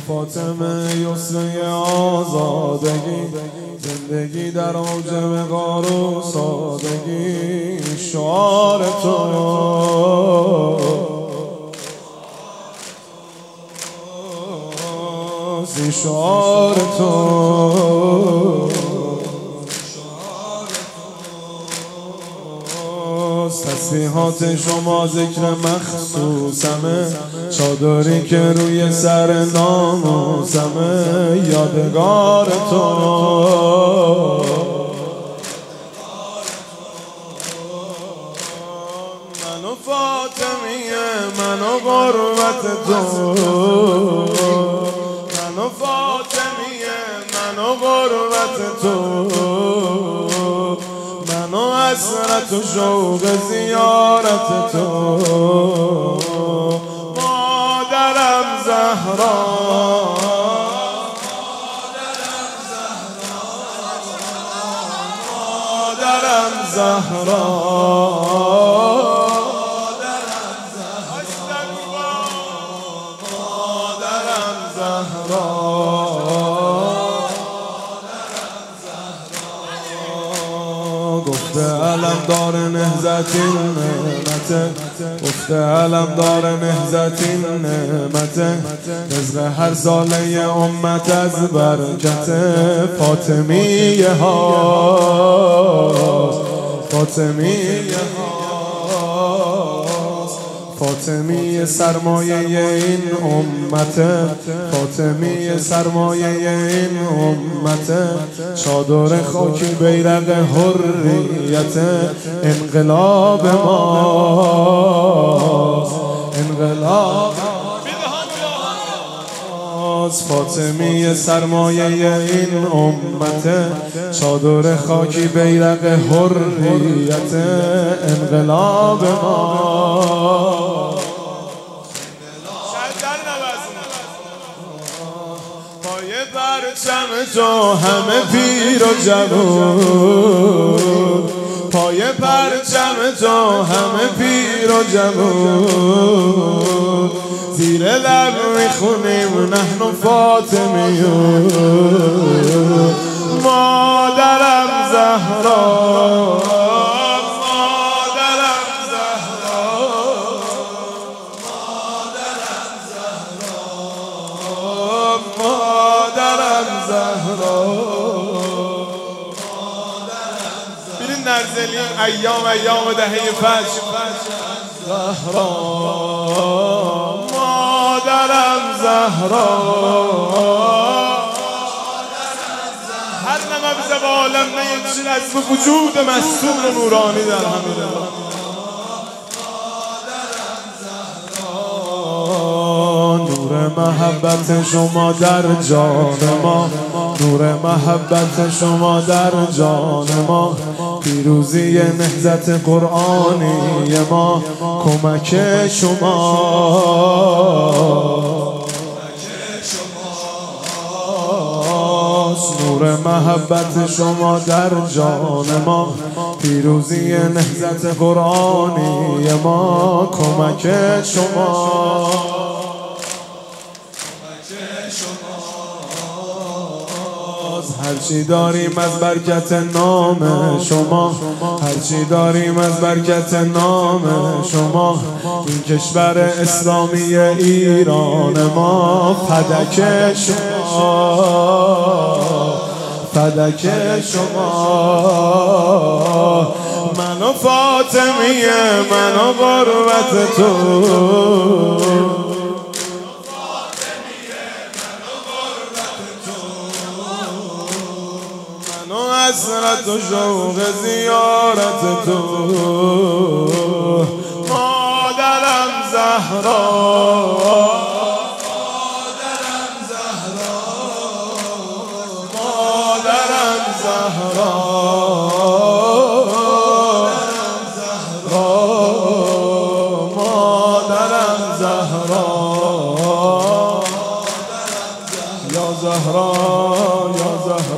فاطمه یسره آزادگی، زندگی در اوج وقار و سادگی. شعار تو شعار تو تسبیحات شما ذکر مخصوصمه، چادری که روی سر ناموسمه. یادگار تو من و فاطمیه، من و غربت تو، من و فاطمیه، من و غربت تو، من و حسرت و شوق زیارت تو. مادرم زهرا، مادرم زهرا، گفته علم دار نهضت این نعمته، گفته علم دار نهضت این نعمته. رزق هر ساله امت از برکت فاطمیه هاست، فاطمیه هاست. فاطمیه سرمایه این امته، فاطمیه سرمایه این امته. چادر خاکی بیرق حریت انقلاب ماست، انقلاب ماست. فاطمیه سرمایه این امته، چادر خاکی بیرق حریت انقلاب ماست. پای پرچم تو همه پیر و جوون، پای پرچم تو همه پیر و جوون. زیر لب میخونیم نحن فاطمیون. مادرم زهرا، مادرم زهرا، مادرم زهرا، مادرم زهرا. برین نرزلی ایام دهه فجر. زهرا، مادرم زهرا، هر نمبز به عالم نیچین از وجود مستور و نورانی در همین نور محبت شما در جان ما، نور محبت شما در جان ما. پیروزی نهضت قرآنی ما کمک شما، نور محبت شما در جان ما. پیروزی نهضت قرآنی ما کمک شما. هرچی داریم از برکت نام شما، هرچی داریم از برکت نام شما. این کشور اسلامی ایران ما فدک شما، فدک شما. من و فاطمیه، من و غربت تو، حسرت و شوق زیارت تو. مادرم زهرا، مادرم زهرا، مادرم زهرا، مادرم زهرا. یا زهرا، یا زهرا.